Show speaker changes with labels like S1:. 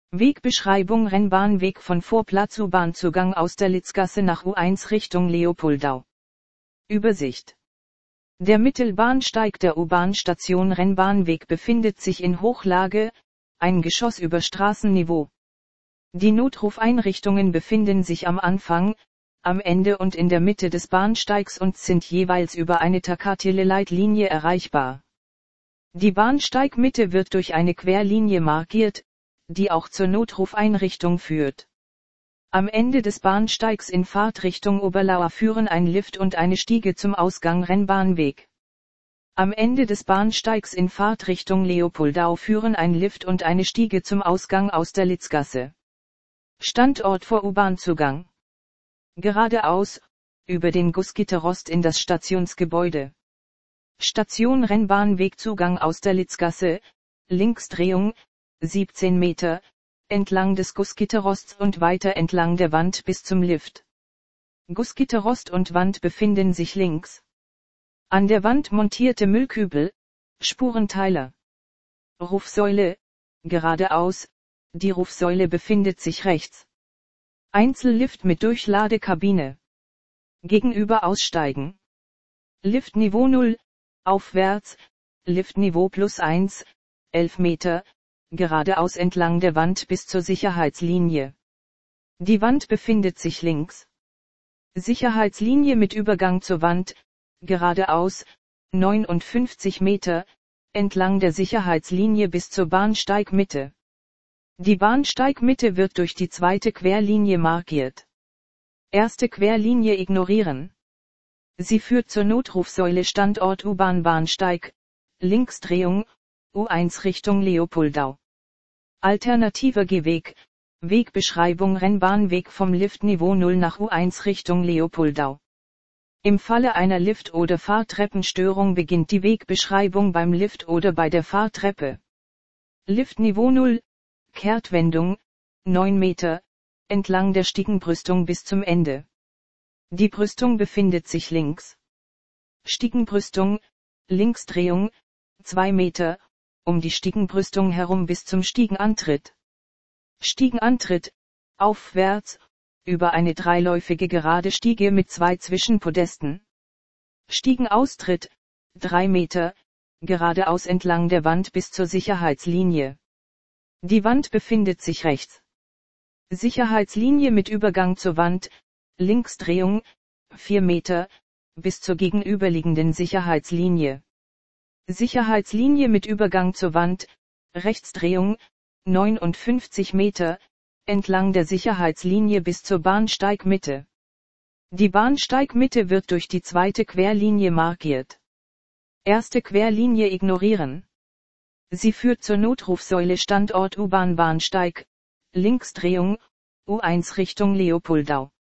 S1: Wegbeschreibung: Rennbahnweg von Vorplatz U-Bahn-Zugang Austerlitzgasse nach U1 Richtung Leopoldau. Übersicht. Der Mittelbahnsteig der U-Bahn-Station Rennbahnweg befindet sich in Hochlage, ein Geschoss über Straßenniveau. Die Notrufeinrichtungen befinden sich am Anfang, am Ende und in der Mitte des Bahnsteigs und sind jeweils über eine Takatele-Leitlinie erreichbar. Die Bahnsteigmitte wird durch eine Querlinie markiert, die auch zur Notrufeinrichtung führt. Am Ende des Bahnsteigs in Fahrtrichtung Oberlauer führen ein Lift und eine Stiege zum Ausgang Rennbahnweg. Am Ende des Bahnsteigs in Fahrtrichtung Leopoldau führen ein Lift und eine Stiege zum Ausgang Austerlitzgasse. Standort vor U-Bahn-Zugang. Geradeaus, über den Gussgitterrost in das Stationsgebäude. Station Rennbahnwegzugang Austerlitzgasse, Linksdrehung, 17 Meter, entlang des Gussgitterrosts und weiter entlang der Wand bis zum Lift. Gussgitterrost und Wand befinden sich links. An der Wand montierte Müllkübel, Spurenteiler. Rufsäule, geradeaus, die Rufsäule befindet sich rechts. Einzellift mit Durchladekabine. Gegenüber aussteigen. Liftniveau 0, aufwärts, Liftniveau +1, 11 Meter, geradeaus entlang der Wand bis zur Sicherheitslinie. Die Wand befindet sich links. Sicherheitslinie mit Übergang zur Wand, geradeaus, 59 Meter, entlang der Sicherheitslinie bis zur Bahnsteigmitte. Die Bahnsteigmitte wird durch die zweite Querlinie markiert. Erste Querlinie ignorieren. Sie führt zur Notrufsäule Standort U-Bahn-Bahnsteig, Linksdrehung, U1 Richtung Leopoldau. Alternativer Gehweg, Wegbeschreibung Rennbahnweg vom Liftniveau 0 nach U1 Richtung Leopoldau. Im Falle einer Lift- oder Fahrtreppenstörung beginnt die Wegbeschreibung beim Lift oder bei der Fahrtreppe. Liftniveau 0, Kehrtwendung, 9 Meter, entlang der Stiegenbrüstung bis zum Ende. Die Brüstung befindet sich links. Stiegenbrüstung, Linksdrehung, 2 Meter, um die Stiegenbrüstung herum bis zum Stiegenantritt. Stiegenantritt, aufwärts, über eine dreiläufige gerade Stiege mit 2 Zwischenpodesten. Stiegenaustritt, 3 Meter, geradeaus entlang der Wand bis zur Sicherheitslinie. Die Wand befindet sich rechts. Sicherheitslinie mit Übergang zur Wand, Linksdrehung, 4 Meter, bis zur gegenüberliegenden Sicherheitslinie. Sicherheitslinie mit Übergang zur Wand, Rechtsdrehung, 59 Meter, entlang der Sicherheitslinie bis zur Bahnsteigmitte. Die Bahnsteigmitte wird durch die zweite Querlinie markiert. Erste Querlinie ignorieren. Sie führt zur Notrufsäule Standort U-Bahn-Bahnsteig, Linksdrehung, U1 Richtung Leopoldau.